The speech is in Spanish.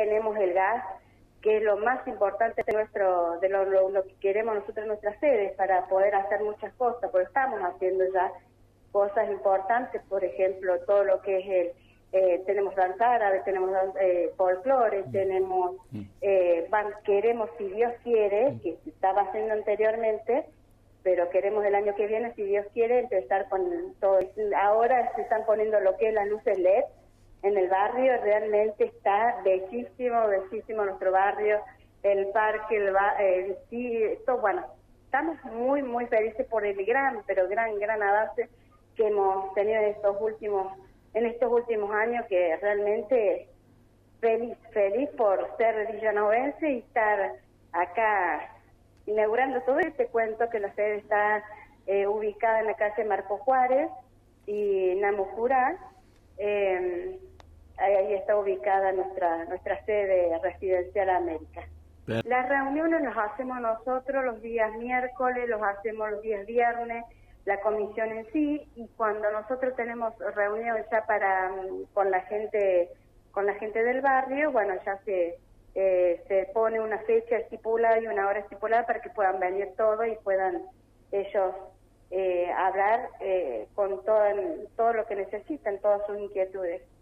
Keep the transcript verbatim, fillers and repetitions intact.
tenemos el gas, que es lo más importante de nuestro, de lo, lo, lo que queremos nosotros en nuestras sedes para poder hacer muchas cosas, porque estamos haciendo ya cosas importantes, por ejemplo, todo lo que es el, eh, tenemos danza árabe, tenemos eh, folclore, tenemos, eh, van, queremos, si Dios quiere, que se estaba haciendo anteriormente, pero queremos el año que viene, si Dios quiere, empezar con todo. Ahora se están poniendo lo que es las luces L E D en el barrio, realmente está bellísimo, bellísimo nuestro barrio, el parque, el, ba el sí, todo, bueno, estamos muy, muy felices por el gran, pero gran, gran avance que hemos tenido en estos últimos, en estos últimos años, que realmente feliz, feliz por ser villanovense y estar acá inaugurando todo este cuento, que la sede está eh, ubicada en la calle Marco Juárez y Namucurá. Eh, ahí está ubicada nuestra nuestra sede residencial América. Bien. Las reuniones las hacemos nosotros los días miércoles, los hacemos los días viernes, la comisión en sí, y cuando nosotros tenemos reunión ya para con la gente con la gente del barrio, bueno, ya se eh, se pone una fecha estipulada y una hora estipulada para que puedan venir todos y puedan ellos eh, hablar eh, con todo, todo lo que necesitan, todas sus inquietudes.